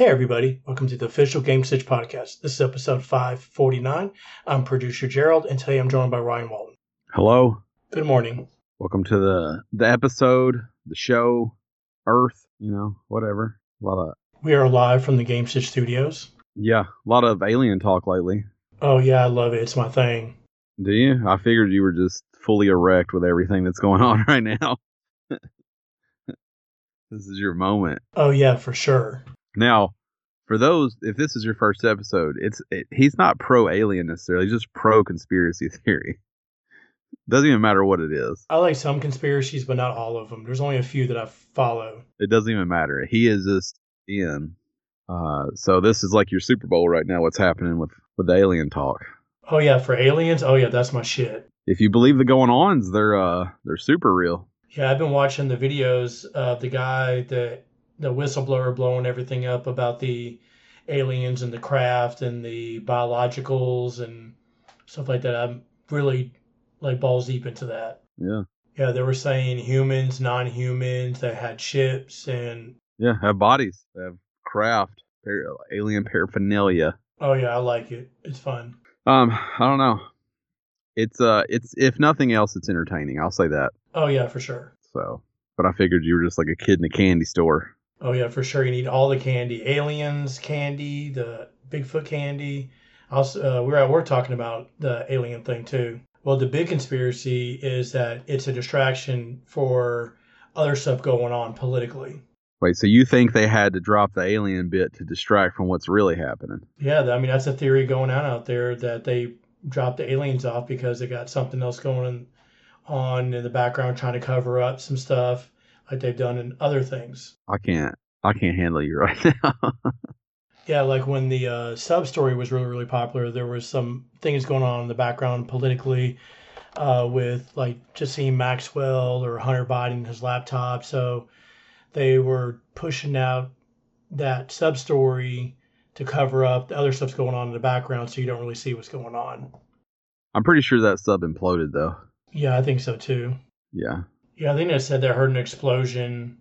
Hey everybody, welcome to the official Game Stitch podcast. This is episode 549. I'm producer Gerald, and today I'm joined by Ryan Walton. Hello. Good morning. Welcome to the episode, the show, Earth, whatever. We are live from the Game Stitch studios. A lot of alien talk lately. Oh yeah, I love it. It's my thing. Do you? I figured you were just fully erect with everything that's going on right now. This is your moment. Oh yeah, for sure. Now, for those, if this is your first episode, he's not pro-alien necessarily, he's just pro-conspiracy theory. Doesn't even matter what it is. I like some conspiracies, but not all of them. There's only a few that I follow. It doesn't even matter. He is just in. So this is like your Super Bowl right now, what's happening with the alien talk. Oh yeah, for aliens? Oh yeah, that's my shit. If you believe the going-ons, they're super real. Yeah, I've been watching the videos of the guy, the whistleblower blowing everything up about the aliens and the craft and the biologicals and stuff like that. I'm really like balls deep into that. Yeah. Yeah, they were saying humans, non-humans that had ships and Yeah, have bodies, have craft, alien paraphernalia. oh yeah, I like it. It's fun. I don't know. It's if nothing else, it's entertaining. I'll say that. Oh yeah, for sure. So, but I figured you were just like a kid in a candy store. Oh yeah, for sure. You need all the candy, aliens candy, the Bigfoot candy. Also, we're at work talking about the alien thing too. Well, the big conspiracy is that it's a distraction for other stuff going on politically. Wait, so you think they had to drop the alien bit to distract from what's really happening? Yeah, I mean that's a theory going out there that they dropped the aliens off because they got something else going on in the background trying to cover up some stuff like they've done in other things. I can't handle you right now. Yeah, like when the sub story was really, really popular, there was some things going on in the background politically with like just seeing Maxwell or Hunter Biden his laptop. So they were pushing out that sub story to cover up the other stuff's going on in the background so you don't really see what's going on. I'm pretty sure that sub imploded though. Yeah, I think so too. Yeah. Yeah, I think they said they heard an explosion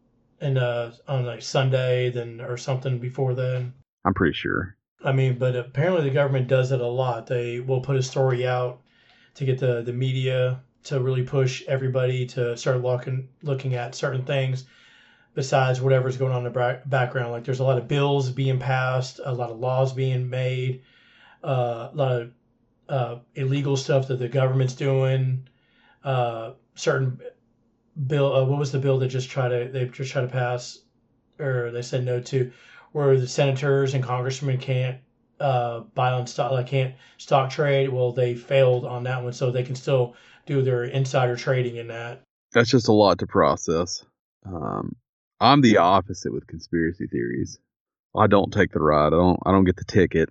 in on like Sunday then or something before then. I'm pretty sure. I mean, but apparently the government does it a lot. They will put a story out to get the media to really push everybody to start looking at certain things besides whatever's going on in the background. Like there's a lot of bills being passed, a lot of laws being made, a lot of illegal stuff that the government's doing. Certain bill, what was the bill they just tried to pass, or they said no to, where the senators and congressmen can't buy on stock, like can't stock trade. Well, they failed on that one, so they can still do their insider trading in that. That's just a lot to process. I'm the opposite with conspiracy theories. I don't take the ride. I don't get the ticket.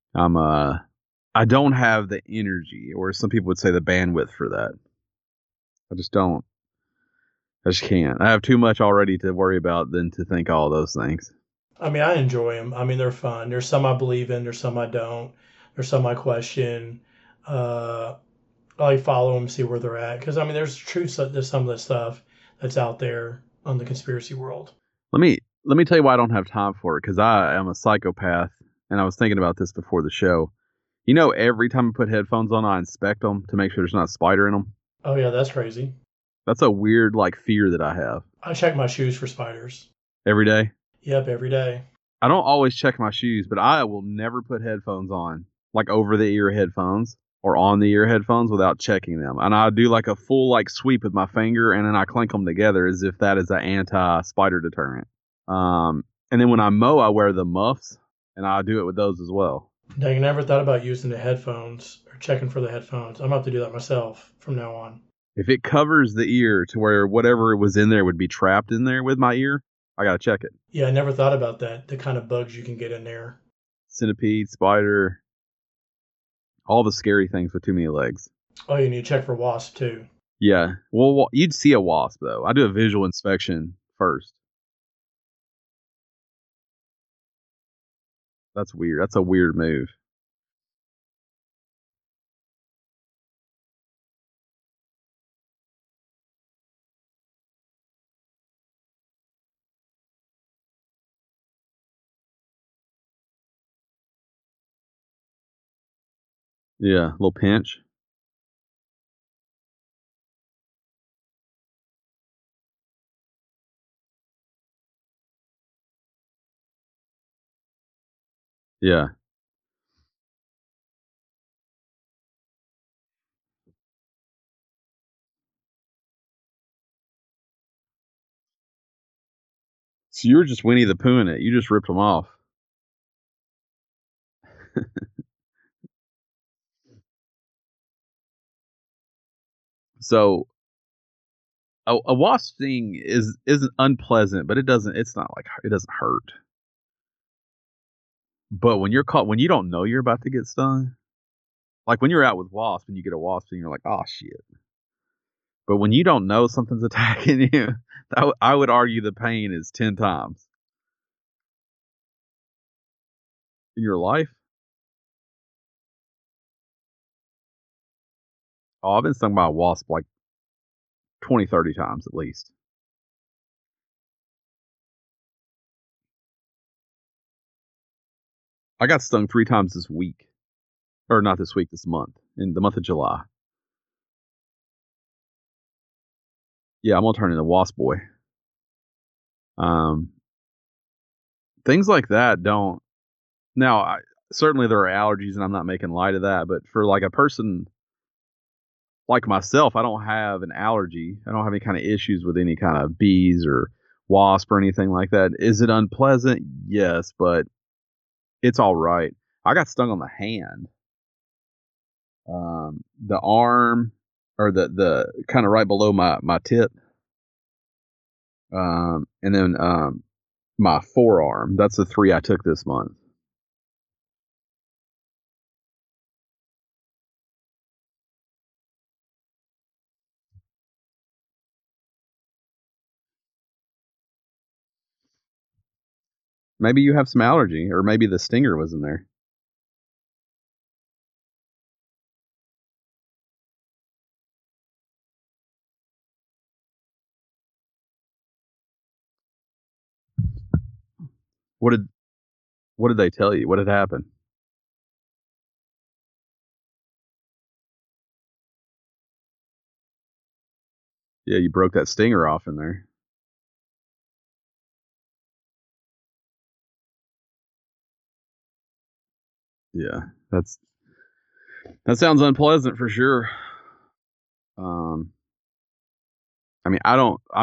I don't have the energy, or some people would say the bandwidth for that. I just don't. I just can't. I have too much already to worry about than to think all those things. I mean, I enjoy them. I mean, they're fun. There's some I believe in. There's some I don't. There's some I question. Uh, I like follow them, see where they're at, because I mean, there's truth to some of the stuff that's out there on the conspiracy world. Let me tell you why I don't have time for it, because I am a psychopath, and I was thinking about this before the show. You know, every time I put headphones on, I inspect them to make sure there's not a spider in them. Oh yeah, that's crazy. That's a weird fear that I have. I check my shoes for spiders. Every day. Yep, every day. I don't always check my shoes, but I will never put headphones on, like over the ear headphones or on the ear headphones, without checking them. And I do like a full sweep with my finger, and then I clink them together as if that is an anti-spider deterrent. And then when I mow, I wear the muffs, and I do it with those as well. Dang, I never thought about using the headphones or checking for the headphones. I'm about to do that myself from now on. If it covers the ear to where whatever was in there would be trapped in there with my ear, I gotta check it. Yeah, I never thought about that. The kind of bugs you can get in there. Centipede, spider, all the scary things with too many legs. Oh, you need to check for wasp too. Yeah. Well, you'd see a wasp, though. I do a visual inspection first. That's weird. That's a weird move. Yeah, little pinch. Yeah. So you were just Winnie the Pooh in it. You just ripped them off. So a wasp sting isn't unpleasant, but it's not like it doesn't hurt. But when you're caught when you don't know you're about to get stung, like when you're out with wasps and you get a wasp and you're like, oh shit. But when you don't know something's attacking you, I would argue the pain is 10 times in your life. Oh, I've been stung by a wasp like 20, 30 times at least. I got stung 3 times this week. Or not this week, this month. In the month of July. Yeah, I'm gonna turn into Wasp Boy. Um, things like that don't. Now, certainly there are allergies, and I'm not making light of that. But for like a person like myself, I don't have an allergy. I don't have any kind of issues with any kind of bees or wasp or anything like that. Is it unpleasant? Yes, but it's all right. I got stung on the hand, the arm, or the kind of right below my tip, and then my forearm. That's the 3 I took this month. Maybe you have some allergy, or maybe the stinger was in there. What did what did they tell you? What had happened? Yeah, you broke that stinger off in there. Yeah, that sounds unpleasant for sure. Um, I mean,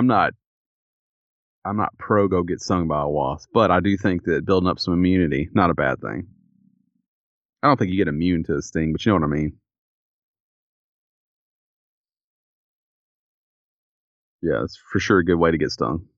I'm not pro go get stung by a wasp, but I do think that building up some immunity, not a bad thing. I don't think you get immune to a sting, but you know what I mean. Yeah, it's for sure a good way to get stung.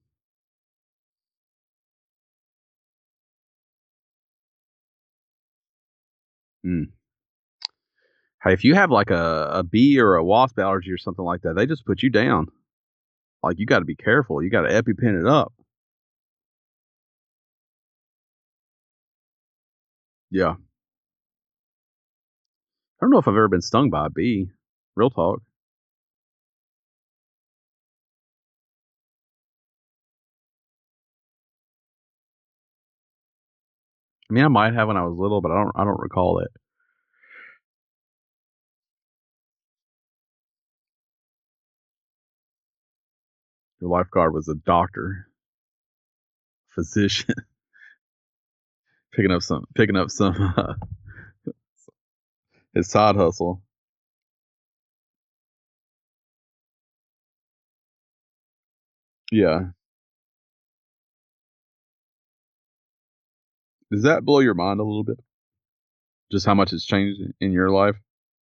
Mm. Hey, if you have like a bee or a wasp allergy or something like that, they just put you down. Like you got to be careful. You got to EpiPen it up. Yeah, I don't know if I've ever been stung by a bee. Real talk. I mean, I might have when I was little, but I don't recall it. Your lifeguard was a doctor, physician, picking up some his side hustle. Yeah. Does that blow your mind a little bit? Just how much it's changed in your life?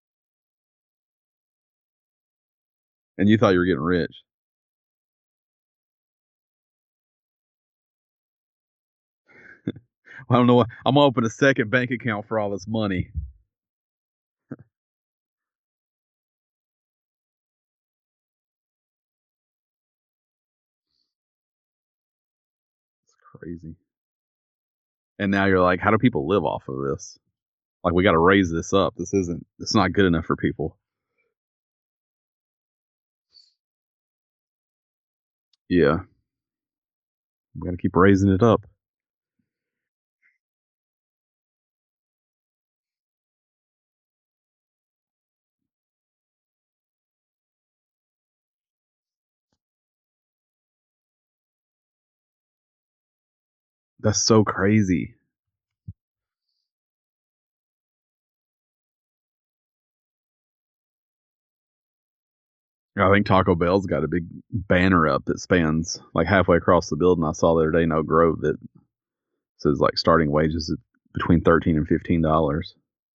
And you thought you were getting rich. I don't know what. I'm gonna open a second bank account for all this money. It's crazy. And now you're like, how do people live off of this? Like, we got to raise this up. It's not good enough for people. Yeah. We got to keep raising it up. That's so crazy. I think Taco Bell's got a big banner up that spans like halfway across the building. I saw the other day in Oak Grove that says like starting wages between $13 and $15.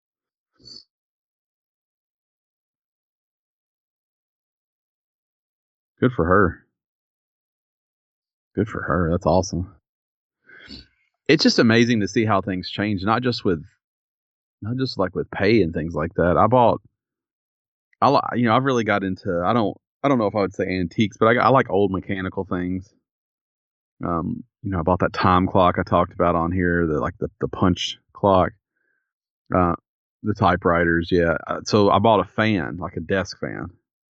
Good for her. Good for her. That's awesome. It's just amazing to see how things change, not just like with pay and things like that. I've really got into, I don't know if I would say antiques, but I like old mechanical things. I bought that time clock I talked about on here, the punch clock, uh, the typewriters. Yeah. So I bought a fan, like a desk fan.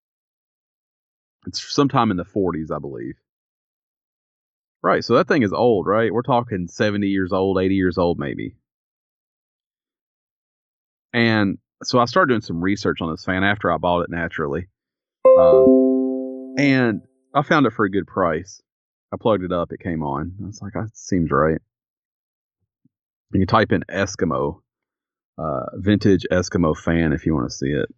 It's sometime in the 40s, I believe. Right. So that thing is old, right? We're talking 70 years old, 80 years old, maybe. And so I started doing some research on this fan after I bought it naturally. And I found it for a good price. I plugged it up, it came on. I was like, that seems right. And you type in Eskimo, vintage Eskimo fan if you want to see it.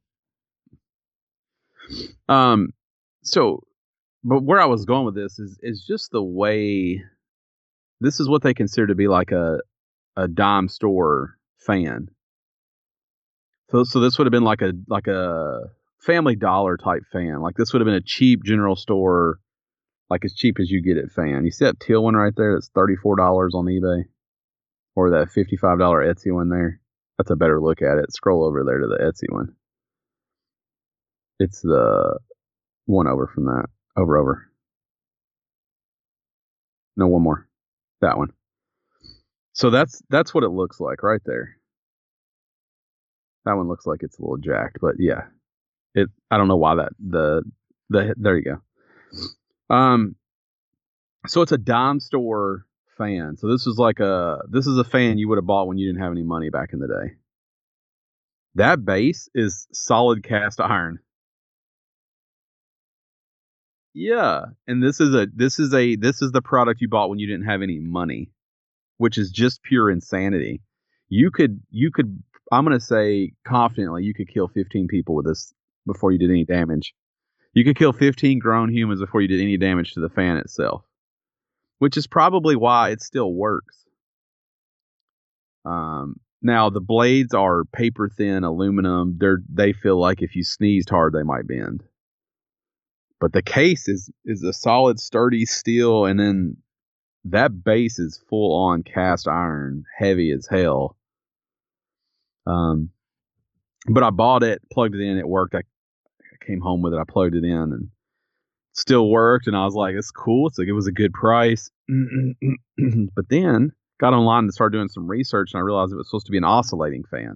Um, so, but where I was going with this is just the way this is what they consider to be like a dime store fan. So this would have been like a Family Dollar type fan. Like this would have been a cheap general store, like as cheap as you get it fan. You see that teal one right there? That's $34 on eBay, or that $55 Etsy one there. That's a better look at it. Scroll over there to the Etsy one. It's the one over from that. Over. No, one more. That one. So that's what it looks like right there. That one looks like it's a little jacked, but yeah. I don't know why there you go. So it's a dime store fan. So this is a fan you would have bought when you didn't have any money back in the day. That base is solid cast iron. Yeah, and this is the product you bought when you didn't have any money, which is just pure insanity. You could I'm going to say confidently you could kill 15 people with this before you did any damage. You could kill 15 grown humans before you did any damage to the fan itself, which is probably why it still works. Now the blades are paper thin aluminum. They feel like if you sneezed hard, they might bend. But the case is a solid, sturdy steel, and then that base is full on cast iron, heavy as hell. But I bought it, plugged it in, it worked. I came home with it, I plugged it in, and still worked. And I was like, it's cool. It's like it was a good price. But then got online and started doing some research, and I realized it was supposed to be an oscillating fan.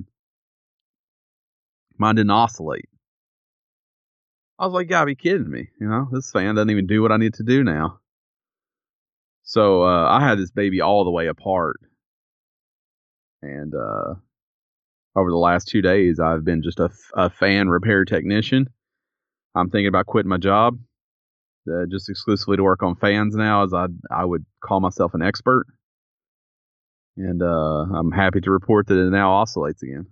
Mine didn't oscillate. I was like, you gotta be kidding me. This fan doesn't even do what I need to do now. So I had this baby all the way apart. And over the last 2 days, I've been just a fan repair technician. I'm thinking about quitting my job just exclusively to work on fans now, as I would call myself an expert. And I'm happy to report that it now oscillates again.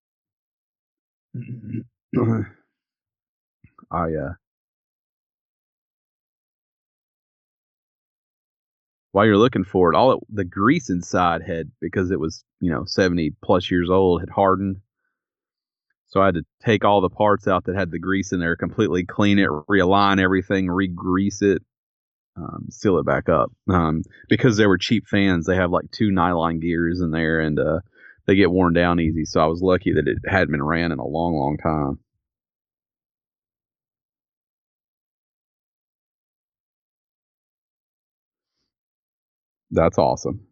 While you're looking for it, the grease inside had, because it was 70 plus years old, had hardened. So I had to take all the parts out that had the grease in there, completely clean it, realign everything, re-grease it, seal it back up. Because they were cheap fans, they have like 2 nylon gears in there, and they get worn down easy. So I was lucky that it hadn't been ran in a long, long time. That's awesome.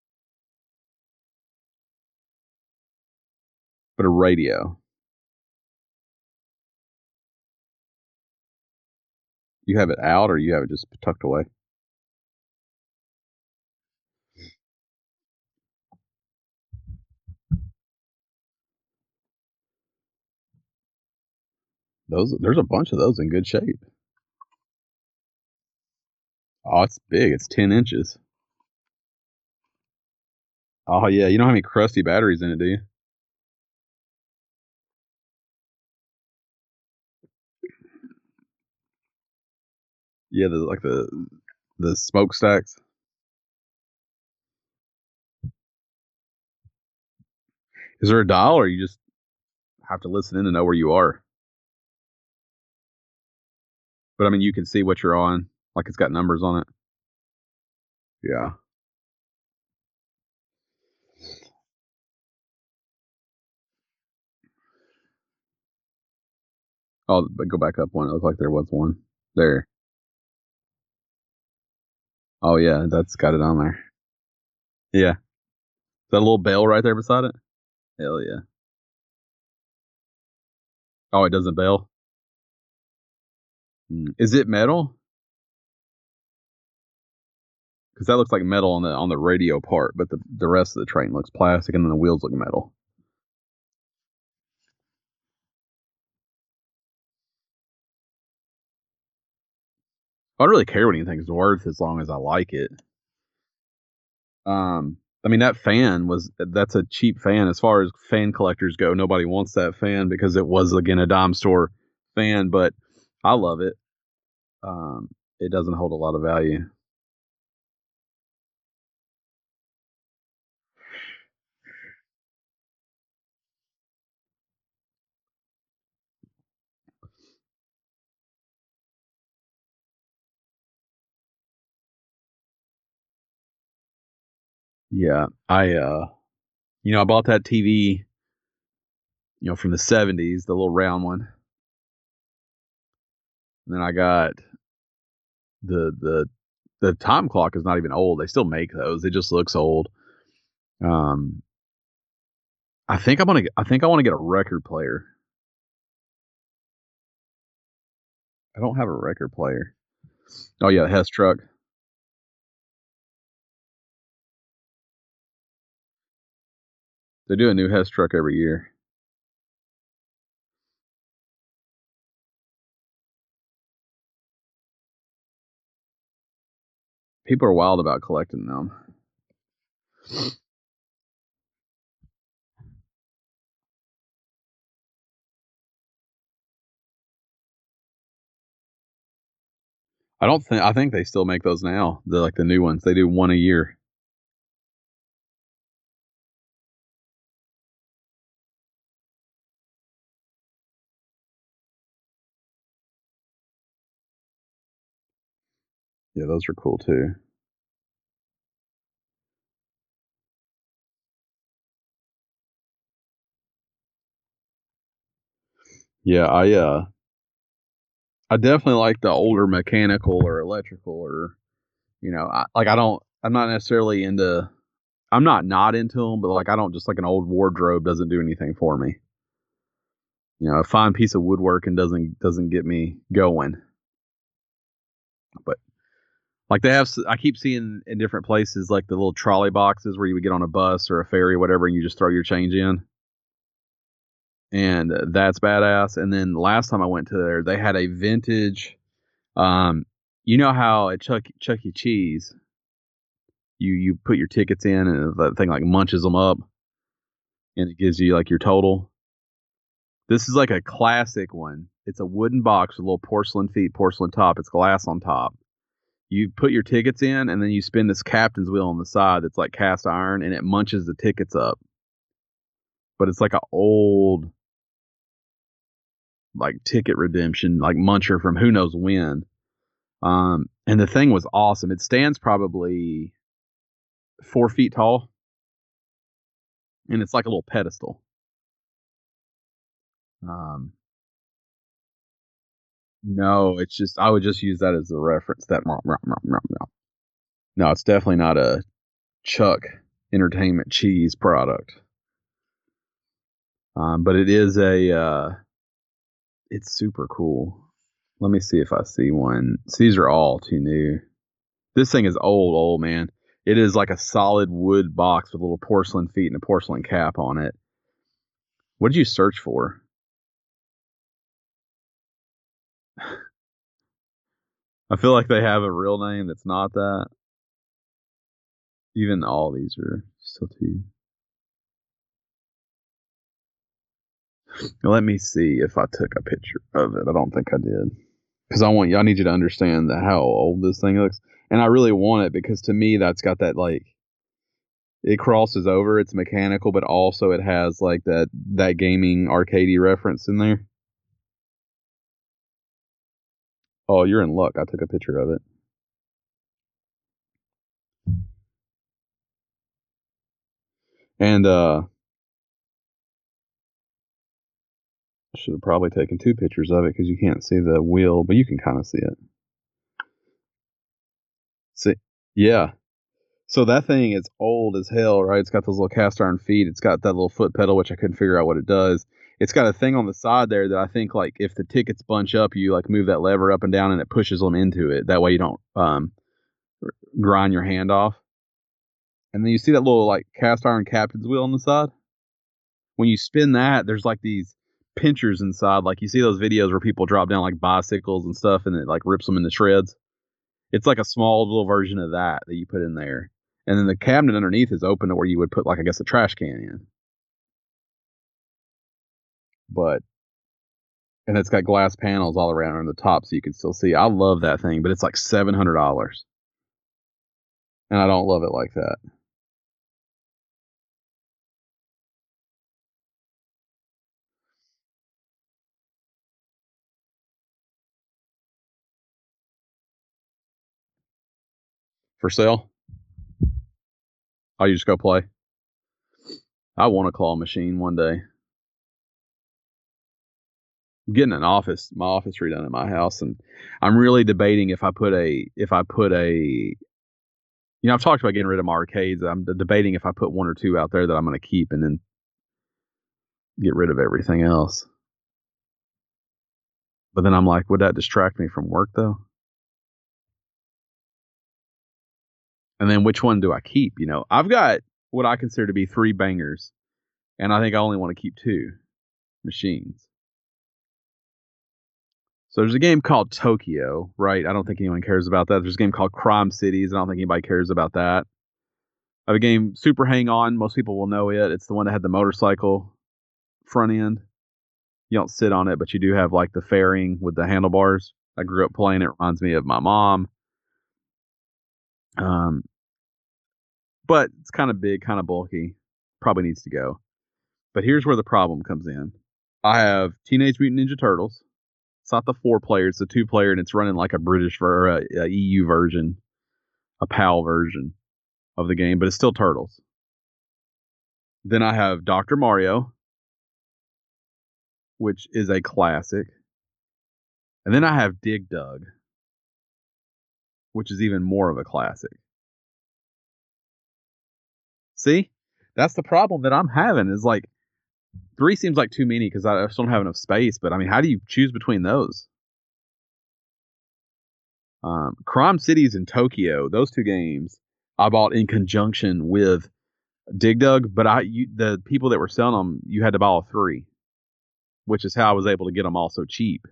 But a radio, you have it out or you have it just tucked away? There's a bunch of those in good shape. Oh, it's big. It's 10 inches. Oh yeah, you don't have any crusty batteries in it, do you? Yeah, the smokestacks. Is there a dial, or you just have to listen in to know where you are? But I mean, you can see what you're on, like it's got numbers on it. Yeah. Oh, but go back up one. It looked like there was one there. Oh yeah, that's got it on there. Yeah. Is that a little bell right there beside it? Hell yeah. Oh, it doesn't bell. Is it metal? Because that looks like metal on the radio part, but the rest of the train looks plastic, and then the wheels look metal. I don't really care what anything's worth as long as I like it. I mean that's a cheap fan as far as fan collectors go. Nobody wants that fan because it was again a dime store fan, but I love it. Um, it doesn't hold a lot of value. Yeah, I bought that TV, from the '70s, the little round one. And then I got the the the time clock is not even old. They still make those. It just looks old. Um, I think I want to get a record player. I don't have a record player. Oh yeah, the Hess truck. They do a new Hess truck every year. People are wild about collecting them. I don't think I think they still make those now. They're like the new ones. They do one a year. Yeah, those are cool too. Yeah, I definitely like the older mechanical or electrical or I'm not necessarily into I'm not into them, but like I don't just like an old wardrobe doesn't do anything for me. A fine piece of woodworking doesn't get me going. But like I keep seeing in different places like the little trolley boxes where you would get on a bus or a ferry or whatever, and you just throw your change in, and that's badass. And then last time I went to there, they had a vintage. Um, you know how at Chuck E. Cheese you put your tickets in and the thing like munches them up and it gives you like your total. This is like a classic one. It's a wooden box with little porcelain feet, porcelain top. It's glass on top. You put your tickets in and then you spin this captain's wheel on the side that's like cast iron and it munches the tickets up. But it's like an old like ticket redemption, like muncher from who knows when. And the thing was awesome. It stands probably 4 feet tall and it's like a little pedestal. Um, no, it's just I would just use that as a reference. No, it's definitely not a Chuck Entertainment cheese product. But it is it's super cool. Let me see if I see one. So these are all too new. This thing is old, man. It is like a solid wood box with little porcelain feet and a porcelain cap on it. What did you search for? I feel like they have a real name that's not that. Even all these are Still two. Let me see if I took a picture of it. I don't think I did. Because I need you to understand how old this thing looks. And I really want it because to me, that's got that like, it crosses over. It's mechanical, but also it has like that gaming arcadey reference in there. Oh, you're in luck. I took a picture of it. And I should have probably taken two pictures of it because you can't see the wheel, but you can kind of see it. See, yeah. So that thing is old as hell, right? It's got those little cast iron feet. It's got that little foot pedal, which I couldn't figure out what it does. It's got a thing on the side there that I think, like, if the tickets bunch up, you like move that lever up and down, and it pushes them into it. That way, you don't grind your hand off. And then you see that little like cast iron captain's wheel on the side. When you spin that, there's like these pinchers inside. Like you see those videos where people drop down like bicycles and stuff, and it like rips them into shreds. It's like a small little version of that you put in there. And then the cabinet underneath is open to where you would put, like, I guess, a trash can in. And it's got glass panels all around on the top so you can still see. I love that thing, but it's like $700. And I don't love it like that. For sale? Oh, you just go play? I want a claw machine one day. I'm getting my office redone at my house, and I'm really debating if I put a I've talked about getting rid of my arcades. I'm debating if I put one or two out there that I'm going to keep and then get rid of everything else. But then I'm like, would that distract me from work though? And then which one do I keep? I've got what I consider to be three bangers, and I think I only want to keep two machines. So there's a game called Tokyo, right? I don't think anyone cares about that. There's a game called Crime Cities. I don't think anybody cares about that. I have a game, Super Hang On. Most people will know it. It's the one that had the motorcycle front end. You don't sit on it, but you do have like the fairing with the handlebars. I grew up playing it. Reminds me of my mom. But it's kind of big, kind of bulky. Probably needs to go. But here's where the problem comes in. I have Teenage Mutant Ninja Turtles. It's not the 4-player, it's the 2-player, and it's running like a British or a EU version, a PAL version of the game, but it's still Turtles. Then I have Dr. Mario, which is a classic. And then I have Dig Dug, which is even more of a classic. See? That's the problem that I'm having is like 3 seems like too many because I just don't have enough space. But I mean, how do you choose between those? Crime Cities and Tokyo, those 2 games I bought in conjunction with Dig Dug, but the people that were selling them, you had to buy all 3, which is how I was able to get them all so cheap.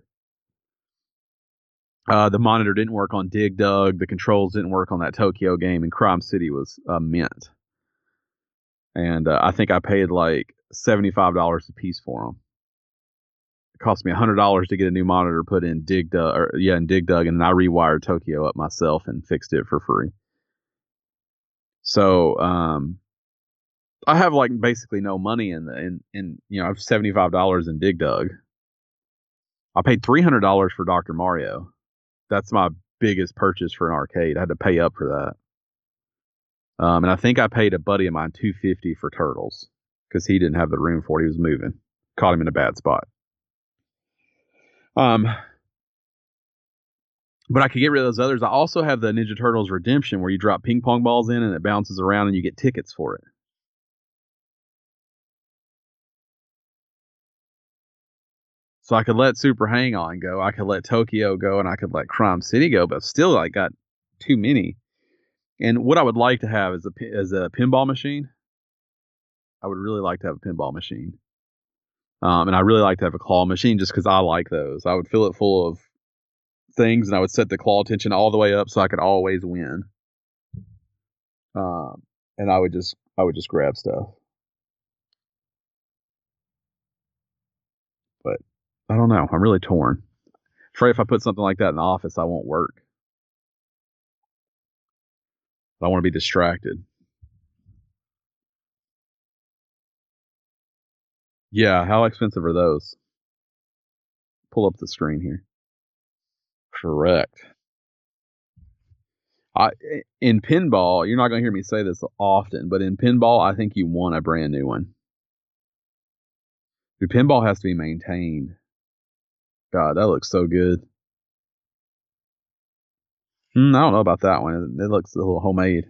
The monitor didn't work on Dig Dug, the controls didn't work on that Tokyo game, and Crime City was mint. And I think I paid like $75 a piece for them. It cost me $100 to get a new monitor put in Dig Dug, and then I rewired Tokyo up myself and fixed it for free. So I have like basically no money in I have $75 in Dig Dug. I paid $300 for Dr. Mario. That's my biggest purchase for an arcade. I had to pay up for that. And I think I paid a buddy of mine $250 for Turtles because he didn't have the room for it. He was moving. Caught him in a bad spot. But I could get rid of those others. I also have the Ninja Turtles Redemption where you drop ping pong balls in and it bounces around and you get tickets for it. So I could let Super Hang On go. I could let Tokyo go, and I could let Crime City go. But still, I got too many. And what I would like to have is a pinball machine. I would really like to have a pinball machine. And I really like to have a claw machine just because I like those. I would fill it full of things, and I would set the claw tension all the way up so I could always win. And I would just I would just grab stuff. But I don't know. I'm really torn. Afraid if I put something like that in the office, I won't work. I don't want to be distracted. Yeah, how expensive are those? Pull up the screen here. Correct. In pinball, you're not going to hear me say this often, but in pinball, I think you want a brand new one. Your pinball has to be maintained. God, that looks so good. I don't know about that one. It looks a little homemade.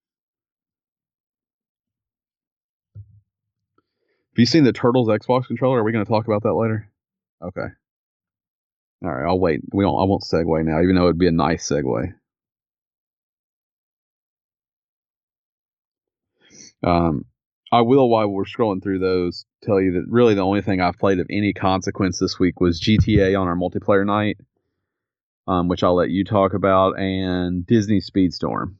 Have you seen the Turtles Xbox controller? Are we going to talk about that later? Okay. All right, I'll wait. I won't segue now, even though it'd be a nice segue. I will, while we're scrolling through those, tell you that really the only thing I've played of any consequence this week was GTA on our multiplayer night, which I'll let you talk about, and Disney Speedstorm.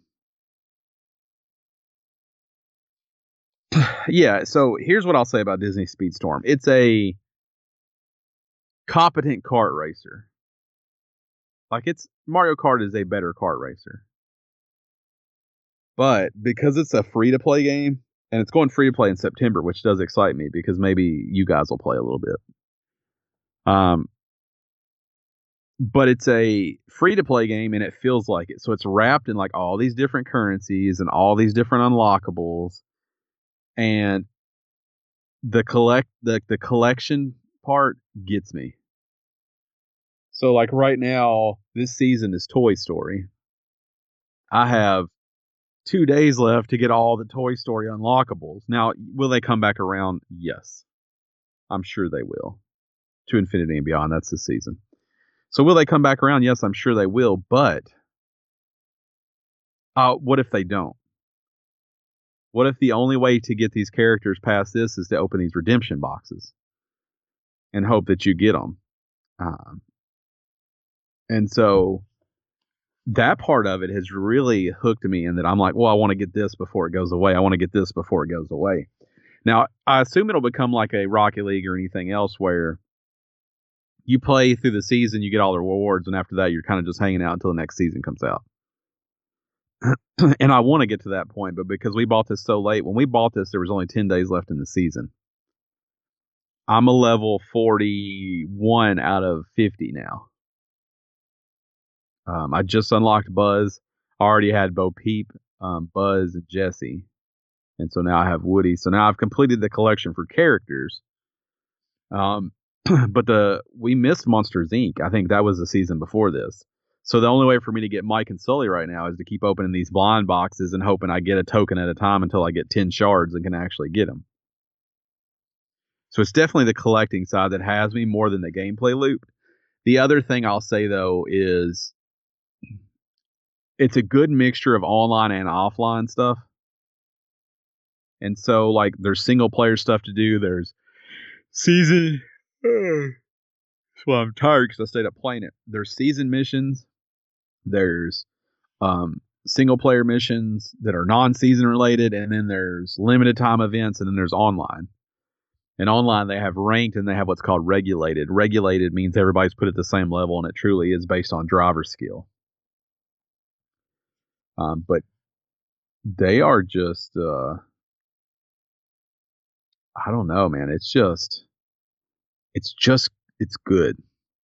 Yeah, so here's what I'll say about Disney Speedstorm. It's a competent kart racer. Like, Mario Kart is a better kart racer. But because it's a free-to-play game, and it's going free-to-play in September, which does excite me because maybe you guys will play a little bit. But it's a free-to-play game, and it feels like it. So it's wrapped in like all these different currencies and all these different unlockables. And the collection part gets me. So like right now, this season is Toy Story. I have 2 days left to get all the Toy Story unlockables. Now, will they come back around? Yes. I'm sure they will. To Infinity and Beyond, that's this season. So will they come back around? Yes, I'm sure they will. But what if they don't? What if the only way to get these characters past this is to open these redemption boxes and hope that you get them? And so that part of it has really hooked me in that I'm like, well, I want to get this before it goes away. I want to get this before it goes away. Now, I assume it'll become like a Rocket League or anything else where you play through the season, you get all the rewards, and after that, you're kind of just hanging out until the next season comes out. And I want to get to that point, but because we bought this so late, when we bought this, there was only 10 days left in the season. I'm a level 41 out of 50 now. I just unlocked Buzz. I already had Bo Peep, Buzz, and Jesse. And so now I have Woody. So now I've completed the collection for characters. But we missed Monsters, Inc. I think that was the season before this. So the only way for me to get Mike and Sully right now is to keep opening these blind boxes and hoping I get a token at a time until I get 10 shards and can actually get them. So it's definitely the collecting side that has me more than the gameplay loop. The other thing I'll say, though, is it's a good mixture of online and offline stuff. And so, like, there's single-player stuff to do. There's season... Well, I'm tired because I stayed up playing it. There's season missions. There's single-player missions that are non-season related. And then there's limited-time events. And then there's online. And online, they have ranked and they have what's called regulated. Regulated means everybody's put at the same level, and it truly is based on driver skill. But they are just, I don't know, man. It's good.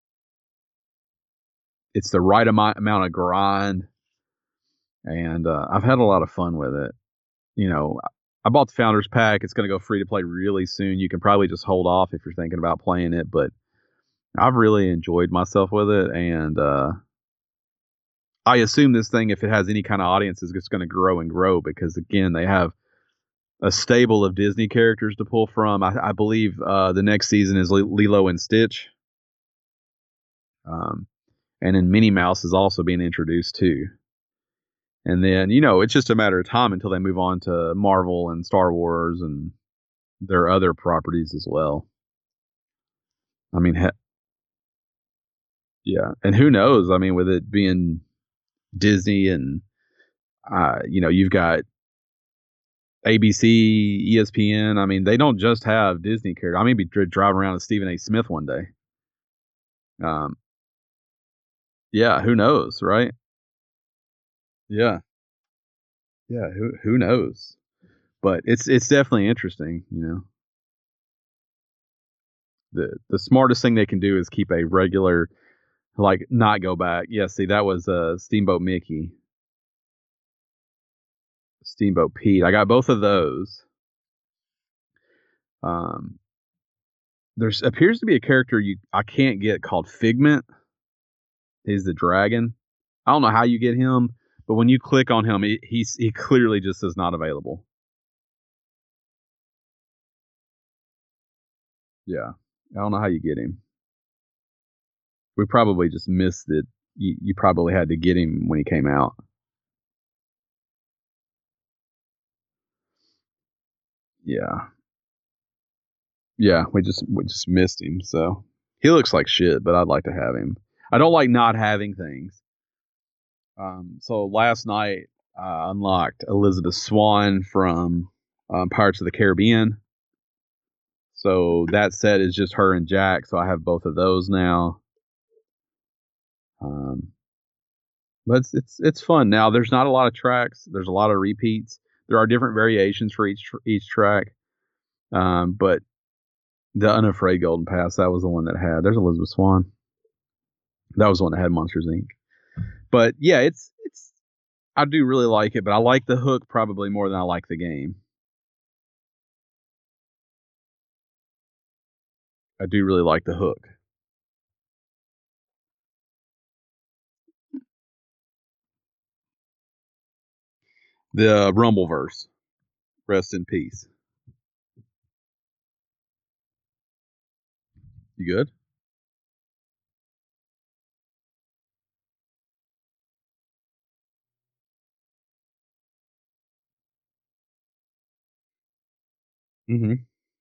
It's the right amount of grind. And I've had a lot of fun with it. You know, I bought the Founders Pack. It's going to go free to play really soon. You can probably just hold off if you're thinking about playing it. But I've really enjoyed myself with it. And I assume this thing, if it has any kind of audience, is just going to grow and grow because, again, they have a stable of Disney characters to pull from. I believe the next season is Lilo and Stitch. And then Minnie Mouse is also being introduced too. And then, you know, it's just a matter of time until they move on to Marvel and Star Wars and their other properties as well. I mean, yeah. And who knows? I mean, with it being Disney and, you know, you've got ABC, ESPN. I mean, they don't just have Disney characters. I may be driving around with Stephen A. Smith one day. Yeah, who knows, right? Yeah, yeah, who knows? But it's definitely interesting, you know. The smartest thing they can do is keep a regular, like, not go back. Yeah, see, that was Steamboat Mickey, Steamboat Pete. I got both of those. Um, there's appears to be a character I can't get called Figment. He's the dragon. I don't know how you get him, but when you click on him, he clearly just says not available. Yeah, I don't know how you get him. We probably just missed it. You probably had to get him when he came out. Yeah, yeah, we just missed him. So he looks like shit, but I'd like to have him. I don't like not having things. So last night I unlocked Elizabeth Swann from Pirates of the Caribbean. So that set is just her and Jack. So I have both of those now. Um, but it's fun. Now there's not a lot of tracks. There's a lot of repeats. There are different variations for each track. But the Unafraid Golden Pass, that was the one that had. There's Elizabeth Swann. That was the one that had Monsters Inc. But yeah, it's I do really like it, but I like the hook probably more than I like the game. I do really like the hook. The Rumbleverse. Rest in peace. You good? Mm-hmm.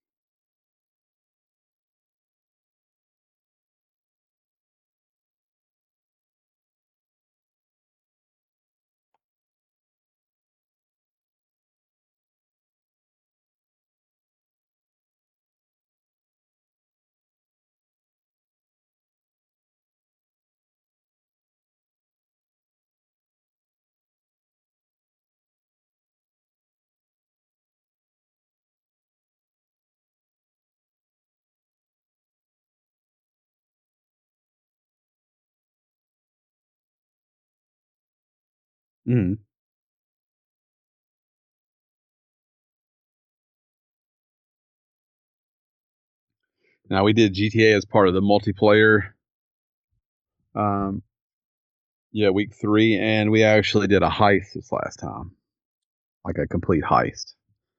Mm-hmm. Now we did GTA as part of the multiplayer. Um, yeah, week 3, and we actually did a heist this last time, like a complete heist.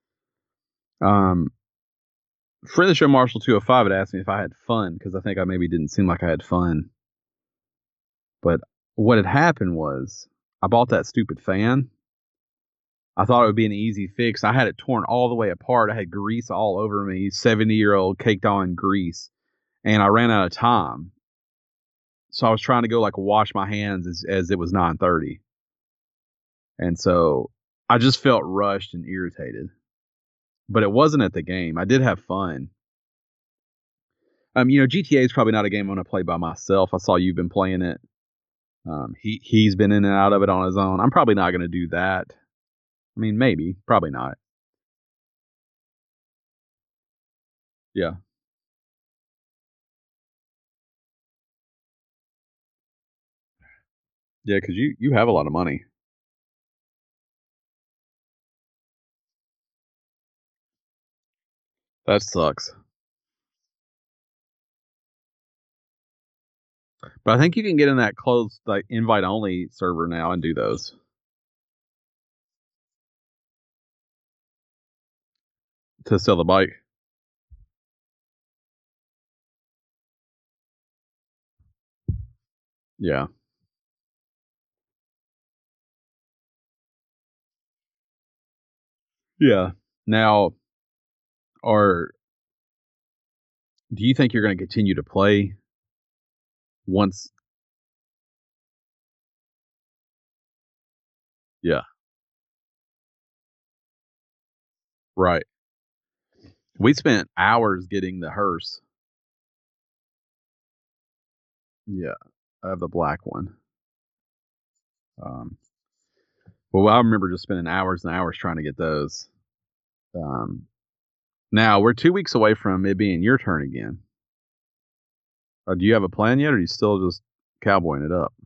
Friend of the show Marshall 205 had asked me if I had fun because I think I maybe didn't seem like I had fun. But what had happened was I bought that stupid fan. I thought it would be an easy fix. I had it torn all the way apart. I had grease all over me, 70-year-old caked on grease, and I ran out of time. So I was trying to go like wash my hands as it was 9:30. And so I just felt rushed and irritated. But it wasn't at the game. I did have fun. GTA is probably not a game I'm going to play by myself. I saw you've been playing it. He's been in and out of it on his own. I'm probably not going to do that. I mean, maybe, probably not. Yeah, yeah, because you have a lot of money. That sucks. But I think you can get in that closed like invite only server now and do those to sell the bike. Yeah, yeah. Now, are do you think you're going to continue to play once? Yeah, Right. We spent hours getting the hearse. Yeah, I have the black one. Well, I remember just spending hours and hours trying to get those. Um, Now we're 2 weeks away from it being your turn again. Do you have a plan yet, or are you still just cowboying it up?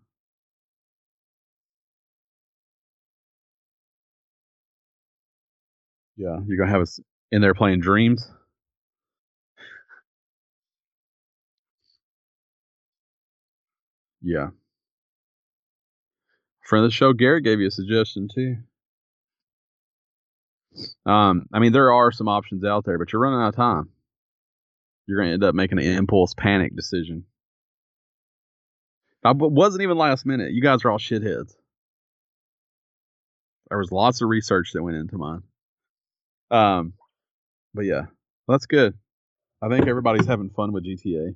Yeah, you're gonna have us in there playing Dreams. Yeah, friend of the show, Garrett gave you a suggestion too. I mean, there are some options out there, but you're running out of time. You're gonna end up making an impulse panic decision. It wasn't even last minute. You guys are all shitheads. There was lots of research that went into mine. Um, but yeah, that's good. I think everybody's having fun with GTA.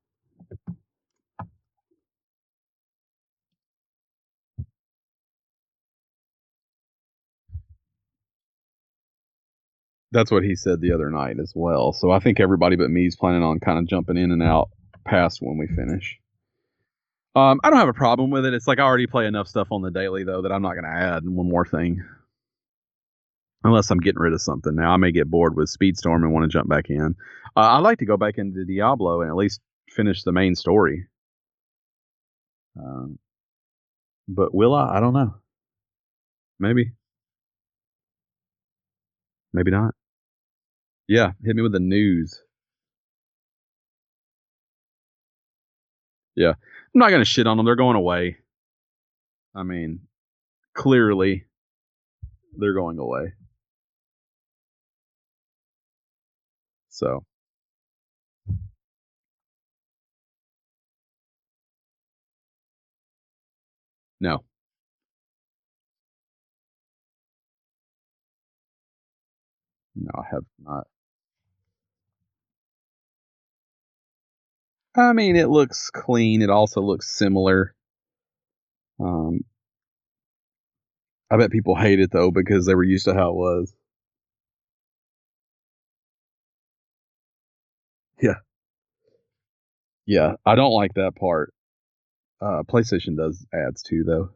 That's what he said the other night as well. So I think everybody but me is planning on kind of jumping in and out past when we finish. I don't have a problem with it. It's like I already play enough stuff on the daily though that I'm not going to add one more thing unless I'm getting rid of something. Now I may get bored with Speedstorm and want to jump back in. I'd like to go back into Diablo and at least finish the main story. Um, but will I? I don't know. Maybe. Maybe not. Yeah, hit me with the news. Yeah, I'm not going to shit on them. They're going away. I mean, clearly they're going away. So no, no, I have not. I mean, it looks clean. It also looks similar. Um, I bet people hate it though because they were used to how it was. Yeah, yeah. I don't like that part. PlayStation does ads too, though.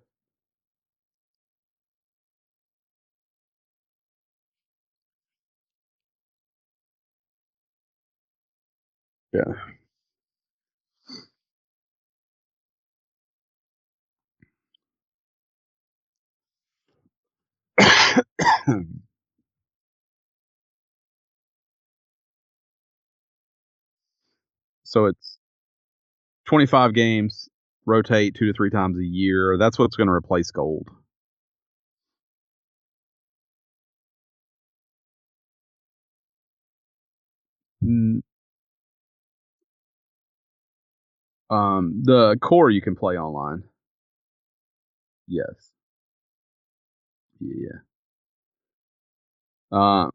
Yeah. So it's 25 games, rotate 2 to 3 times a year. That's what's going to replace gold. Mm, the core you can play online. Yes. Yeah. Uh,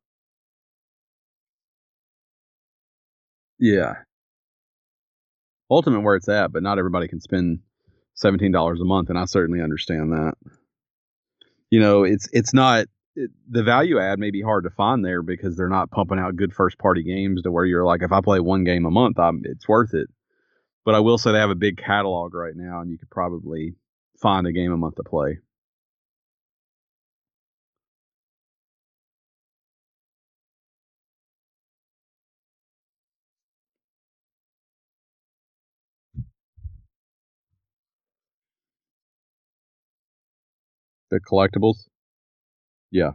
yeah. Ultimate where it's at, but not everybody can spend $17 a month, and I certainly understand that. It's not the value add may be hard to find there because they're not pumping out good first party games to where you're like, if I play one game a month, it's worth it. But I will say they have a big catalog right now, and you could probably find a game a month to play. The collectibles, yeah,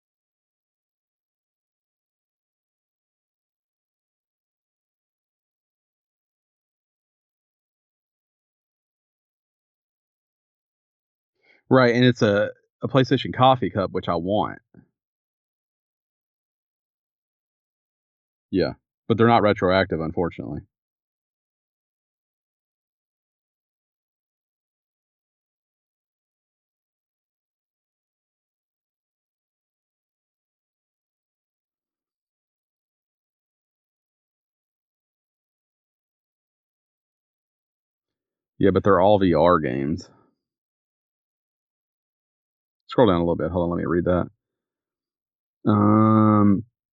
right, and it's a PlayStation Coffee Cup, which I want. Yeah, but they're not retroactive, unfortunately. Yeah, but they're all VR games. Scroll down a little bit. Hold on, let me read that.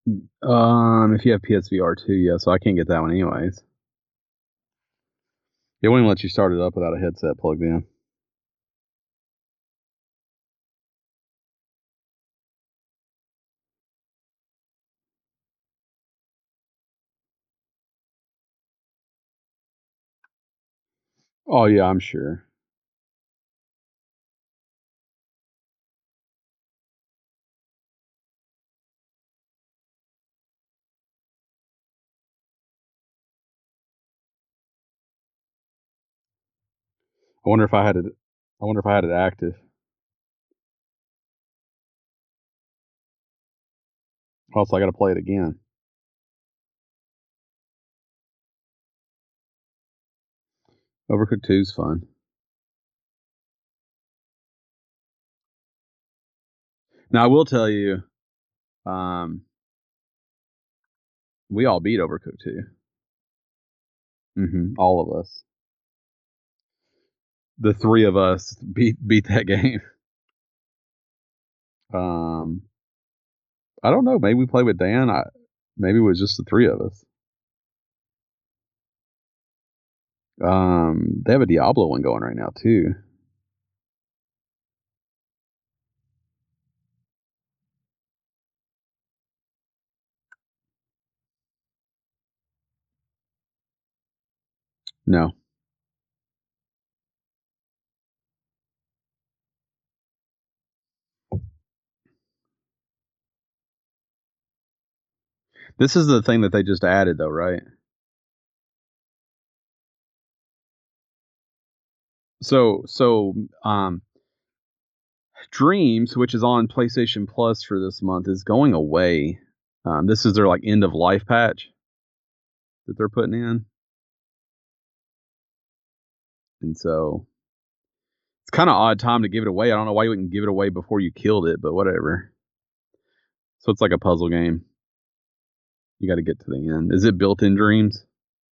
If you have PSVR 2, yeah, so I can't get that one anyways. It won't even let you start it up without a headset plugged in. Oh yeah, I'm sure. I wonder if I had it. I wonder if I had it active. Also, I got to play it again. Overcooked 2 is fun. Now I will tell you, we all beat Overcooked 2. All of us. The 3 of us beat that game. I don't know. Maybe we played with Dan. Maybe it was just the 3 of us. They have a Diablo one going right now too. No. This is the thing that they just added though, right? So Dreams, which is on PlayStation Plus for this month, is going away. This is their like end of life patch that they're putting in. And so it's kind of odd time to give it away. I don't know why you wouldn't give it away before you killed it, but whatever. So it's like a puzzle game. You got to get to the end. Is it built in Dreams?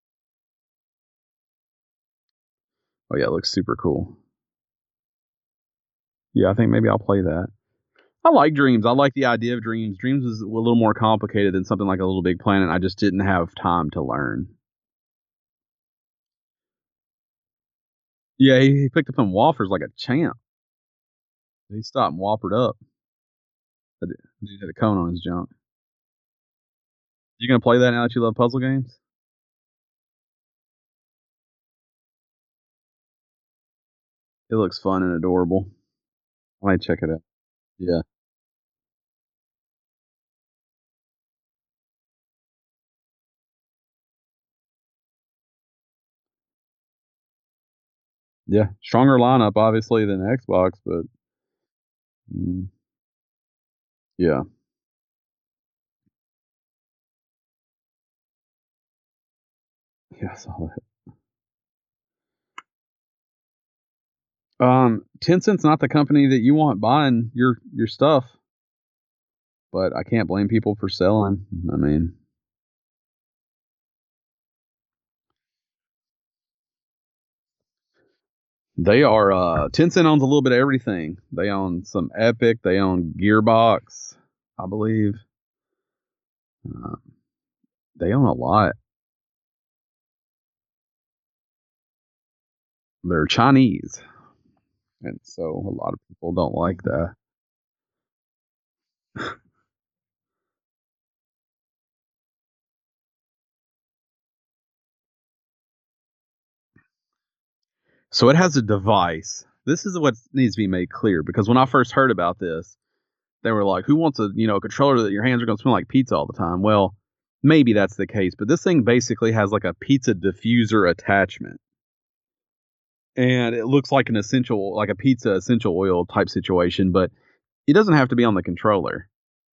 Oh yeah, it looks super cool. Yeah, I think maybe I'll play that. I like Dreams. I like the idea of Dreams. Dreams is a little more complicated than something like a Little Big Planet. I just didn't have time to learn. Yeah, he picked up on Whoppers like a champ. He stopped and whoppered up. That dude had a cone on his junk. You gonna play that now that you love puzzle games? It looks fun and adorable. I might check it out. Yeah. Yeah. Stronger lineup, obviously, than Xbox, but mm, yeah. Yeah, I saw that. Tencent's not the company that you want buying your stuff, but I can't blame people for selling. I mean, they are Tencent owns a little bit of everything. They own some Epic, they own Gearbox, I believe. Uh, they own a lot. They're Chinese, and so a lot of people don't like that. So it has a device. This is what needs to be made clear because when I first heard about this, they were like, "Who wants a controller that your hands are going to smell like pizza all the time?" Well, maybe that's the case, but this thing basically has like a pizza diffuser attachment, and it looks like like a pizza essential oil type situation, but it doesn't have to be on the controller.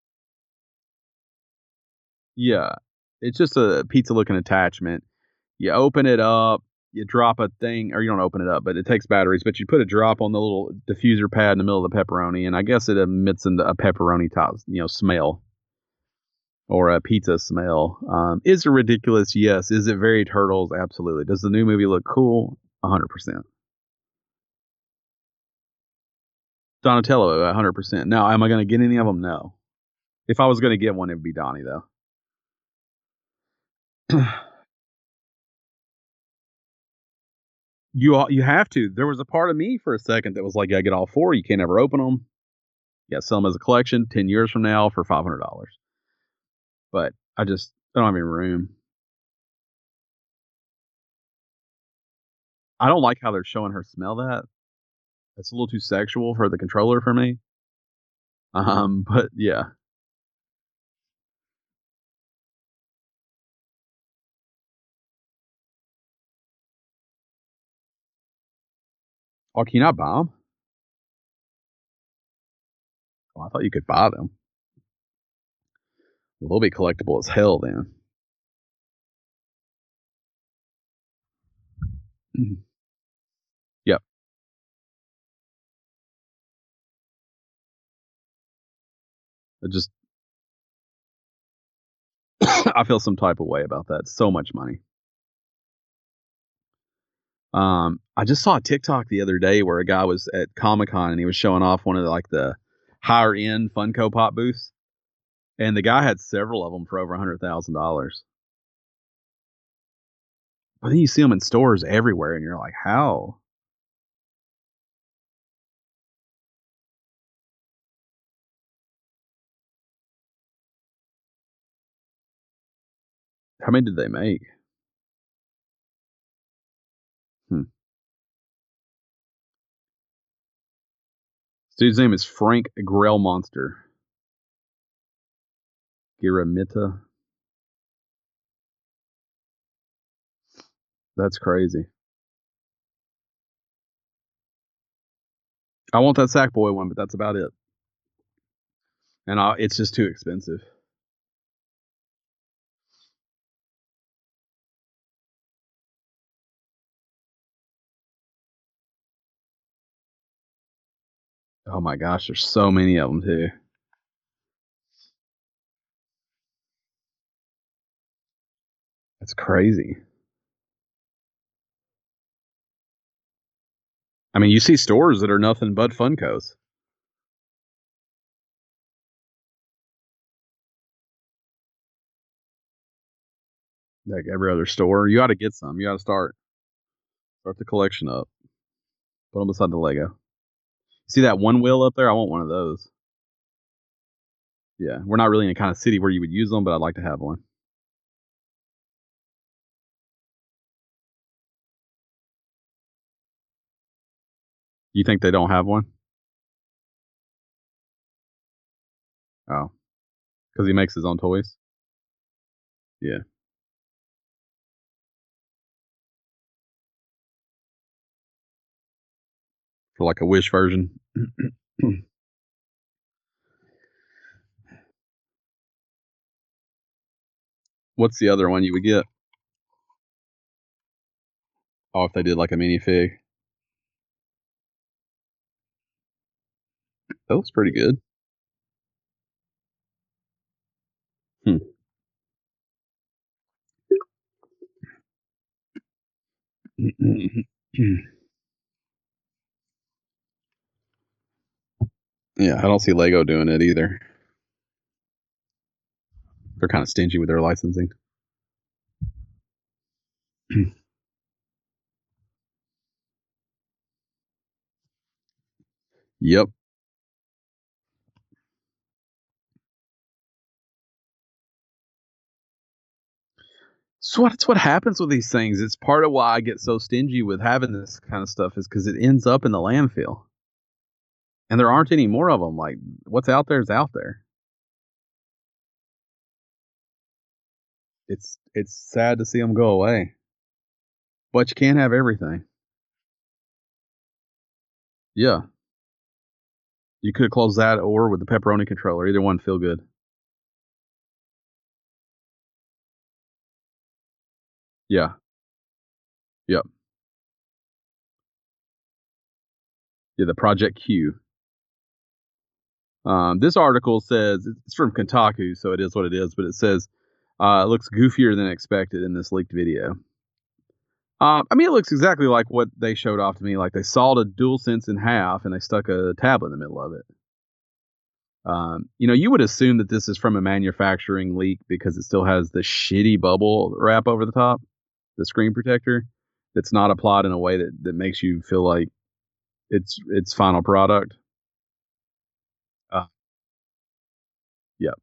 Yeah, it's just a pizza looking attachment. You open it up, you drop a thing, or you don't open it up, but it takes batteries. But you put a drop on the little diffuser pad in the middle of the pepperoni, and I guess it emits into a pepperoni top, smell or a pizza smell. Is it ridiculous? Yes. Is it very Turtles? Absolutely. Does the new movie look cool? 100%. Donatello, 100%. Now, am I going to get any of them? No. If I was going to get one, it would be Donnie, though. You have to. There was a part of me for a second that was like, "I get all four. You can't ever open them. You got to sell them as a collection 10 years from now for $500." But I don't have any room. I don't like how they're showing her smell that. It's a little too sexual for the controller for me. But yeah. Oh, can you not buy them? Oh, I thought you could buy them. Well, they'll be collectible as hell then. Yep. It just I feel some type of way about that. So much money. I just saw a TikTok the other day where a guy was at Comic-Con and he was showing off one of the higher end Funko Pop booths, and the guy had several of them for over $100,000. But then you see them in stores everywhere, and you're like, how? How many did they make? This dude's name is Frank Grell Monster. Giramita. That's crazy. I want that Sackboy one, but that's about it. And it's just too expensive. Oh my gosh, there's so many of them too. That's crazy. I mean, you see stores that are nothing but Funkos. Like every other store. You got to get some. You got to start the collection up. Put them beside the Lego. See that one wheel up there? I want one of those. Yeah, we're not really in a kind of city where you would use them, but I'd like to have one. You think they don't have one? Oh, because he makes his own toys. Yeah. For like a Wish version. What's the other one you would get? Oh, if they did like a minifig. That looks pretty good. Hmm. Yeah, I don't see Lego doing it either. They're kind of stingy with their licensing. Yep. So that's what happens with these things. It's part of why I get so stingy with having this kind of stuff is because it ends up in the landfill, and there aren't any more of them. Like what's out there is out there. It's sad to see them go away, but you can't have everything. Yeah, you could close that or with the pepperoni controller. Either one feel good. Yeah. Yep. Yeah. The Project Q. This article says it's from Kotaku, so it is what it is. But it says it looks goofier than expected in this leaked video. I mean, it looks exactly like what they showed off to me. Like they sawed a DualSense in half and they stuck a tablet in the middle of it. You would assume that this is from a manufacturing leak because it still has the shitty bubble wrap over the top, the screen protector, that's not applied in a way that makes you feel like it's final product. Uh, yep.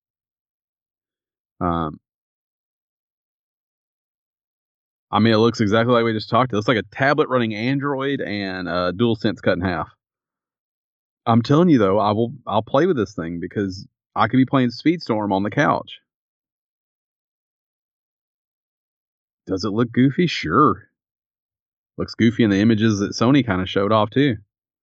Um, I mean, it looks exactly like we just talked. It looks like a tablet running Android and DualSense cut in half. I'm telling you though, I'll play with this thing because I could be playing Speedstorm on the couch. Does it look goofy? Sure. Looks goofy in the images that Sony kind of showed off too.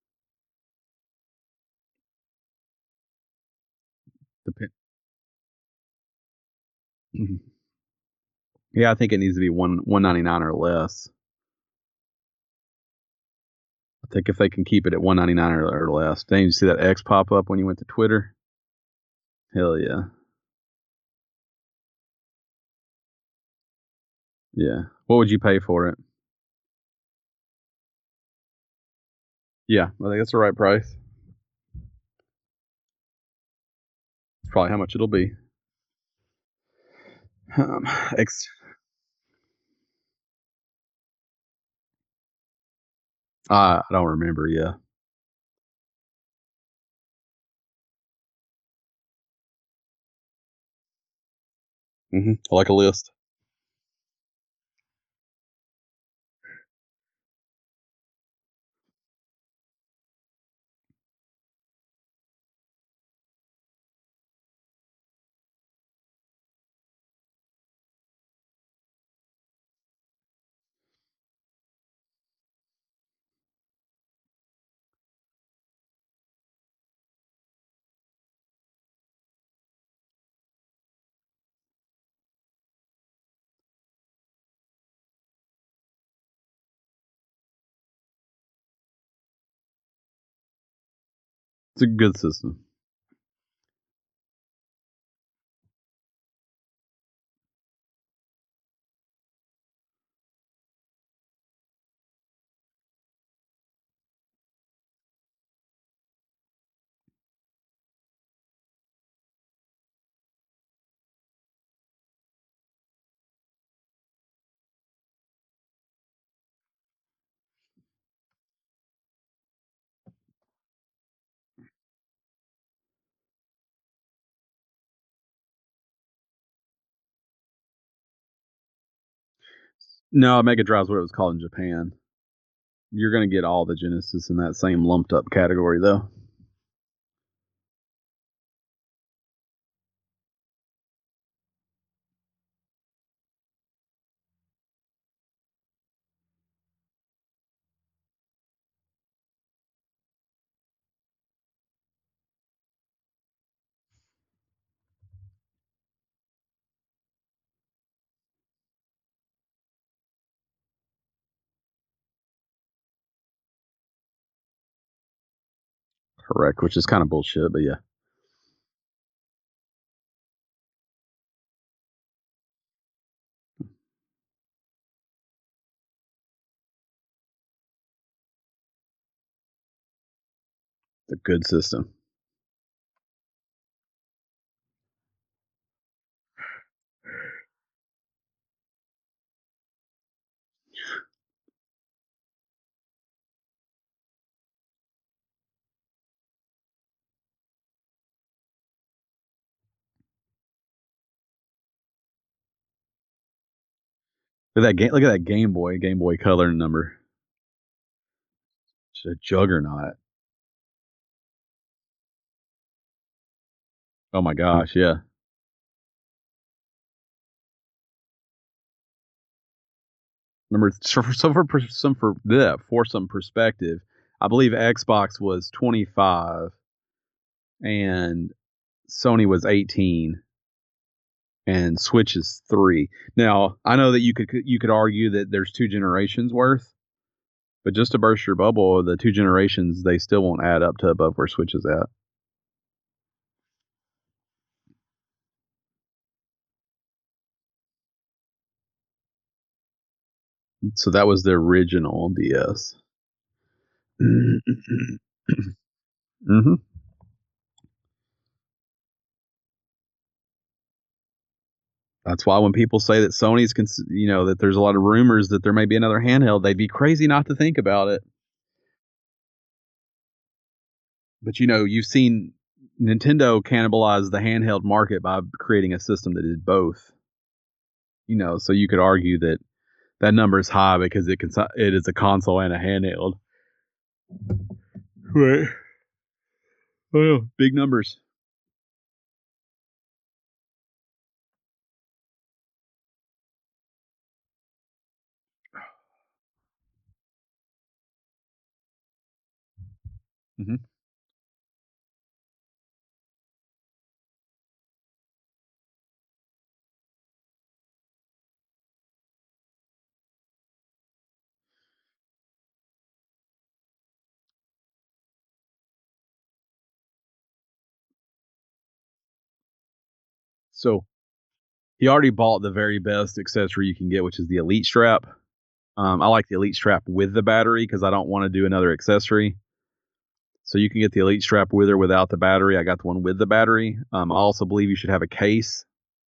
Yeah, I think it needs to be 199 or less. I think if they can keep it at 199 or less. Dang, you see that X pop up when you went to Twitter? Hell yeah. Yeah. What would you pay for it? Yeah, I think that's the right price. It's probably how much it'll be. Um, X. I don't remember. Yeah. I like a list. It's a good system. No, Mega Drive's what it was called in Japan. You're gonna get all the Genesis in that same lumped up category though. Correct, which is kind of bullshit, but yeah. It's a good system. Look at that Game Boy Color number. It's a juggernaut. Oh my gosh, yeah. Number for some perspective, I believe Xbox was 25 and Sony was 18 and Switch is 3. Now, I know that you could argue that there's two generations worth, but just to burst your bubble, the two generations they still won't add up to above where Switch is at. So that was the original DS. hmm That's why when people say that Sony's, that there's a lot of rumors that there may be another handheld, they'd be crazy not to think about it. But you've seen Nintendo cannibalize the handheld market by creating a system that did both. So you could argue that that number is high because it is a console and a handheld. Right. Oh, big numbers. Mm-hmm. So he already bought the very best accessory you can get, which is the Elite Strap. I like the Elite Strap with the battery because I don't want to do another accessory. So you can get the Elite Strap with or without the battery. I got the one with the battery. I also believe you should have a case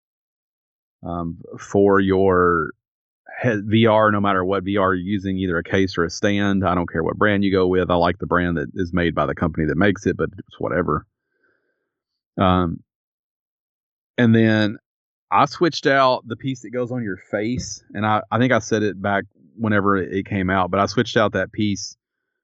for your VR, no matter what VR you're using, either a case or a stand. I don't care what brand you go with. I like the brand that is made by the company that makes it, but it's whatever. And then I switched out the piece that goes on your face, and I think I said it back whenever it came out, but I switched out that piece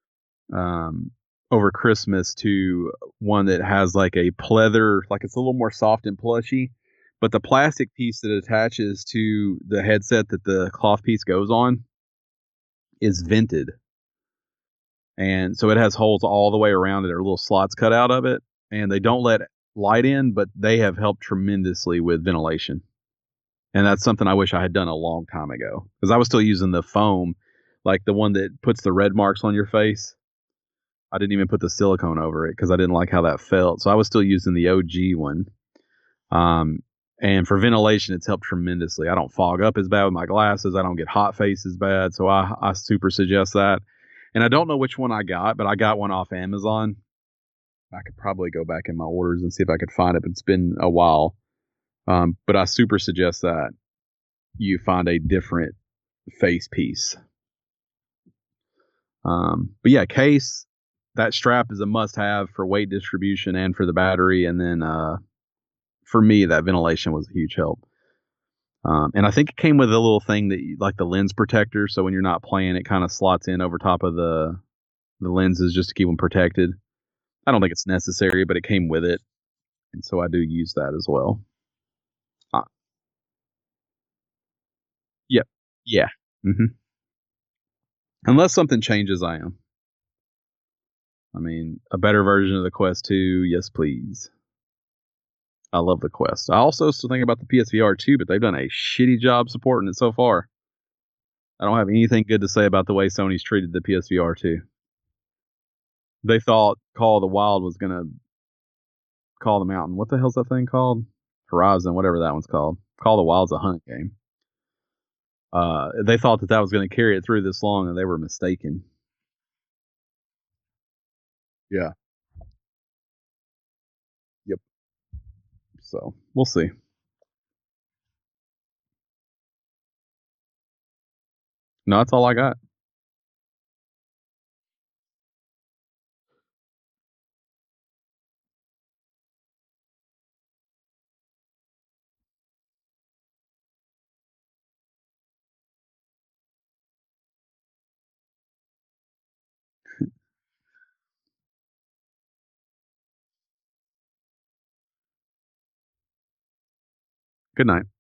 over Christmas to one that has like a pleather, like it's a little more soft and plushy, but the plastic piece that attaches to the headset that the cloth piece goes on is vented. And so it has holes all the way around it, or little slots cut out of it, and they don't let light in, but they have helped tremendously with ventilation. And that's something I wish I had done a long time ago, because I was still using the foam, like the one that puts the red marks on your face. I didn't even put the silicone over it because I didn't like how that felt. So I was still using the OG one. And for ventilation, it's helped tremendously. I don't fog up as bad with my glasses. I don't get hot face as bad. So I super suggest that. And I don't know which one I got, but I got one off Amazon. I could probably go back in my orders and see if I could find it, but it's been a while. But I super suggest that you find a different face piece. But yeah, case, that strap is a must have for weight distribution and for the battery. And then for me, that ventilation was a huge help. And I think it came with a little thing that like the lens protector. So when you're not playing, it kind of slots in over top of the lenses just to keep them protected. I don't think it's necessary, but it came with it. And so I do use that as well. Uh, yep. Yeah. Mm-hmm. Unless something changes, I am. I mean, a better version of the Quest 2, yes, please. I love the Quest. I also still think about the PSVR 2, but they've done a shitty job supporting it so far. I don't have anything good to say about the way Sony's treated the PSVR 2. They thought Call of the Wild was going to Call the Mountain. What the hell's that thing called? Horizon, whatever that one's called. Call the Wild's a hunt game. They thought that was going to carry it through this long, and they were mistaken. Yeah. Yep. So we'll see. No, that's all I got. Good night.